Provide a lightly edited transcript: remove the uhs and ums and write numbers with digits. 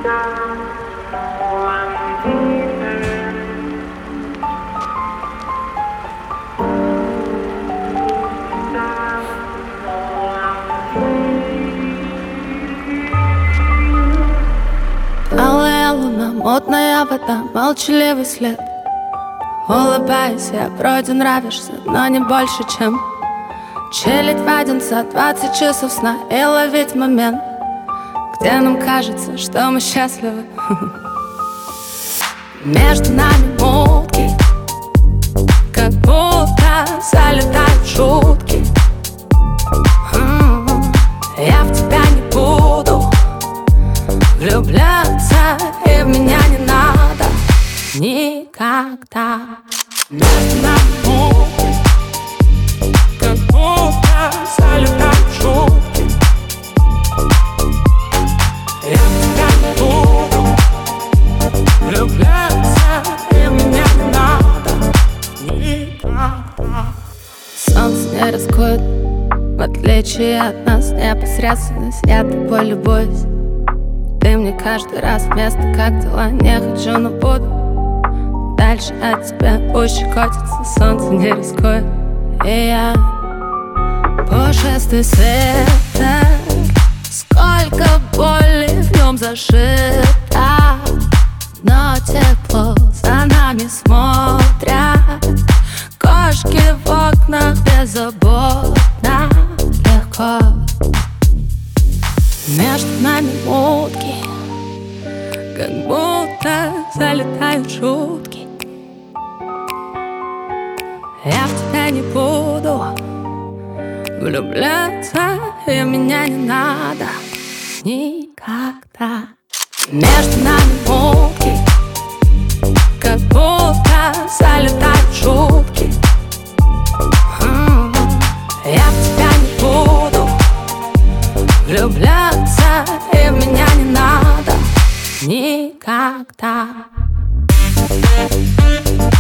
Алая луна, мутная вода, молчаливый след. Улыбаюсь, я вроде нравишься, но не больше, чем челядь водится 20 часов сна и ловить момент, где нам кажется, что мы счастливы. Между нами мутки, как будто залетают шутки. Я в тебя не буду влюбляться, и в меня не надо никогда. Между нами мутки, как будто залетают шутки. Я в тебя не буду влюбляться, и в меня не надо никогда. Солнце не рискует, в отличие от нас, непосредственность, я тобой любуюсь. Ты мне каждый раз вместо как дела, не хочу, но буду дальше от тебя ущекотится. Солнце не рискует, и я пушистый света. Сколько боли в нем зашито, но тепло за нами смотрят. Кошки в окнах беззаботно, легко. Между нами мутки, как будто залетают шутки. Я в тебя не буду влюбляться, и меня не надо никогда. Между нами мутки, как будто залетают шутки. Я в тебя не буду влюбляться, и в меня не надо никогда.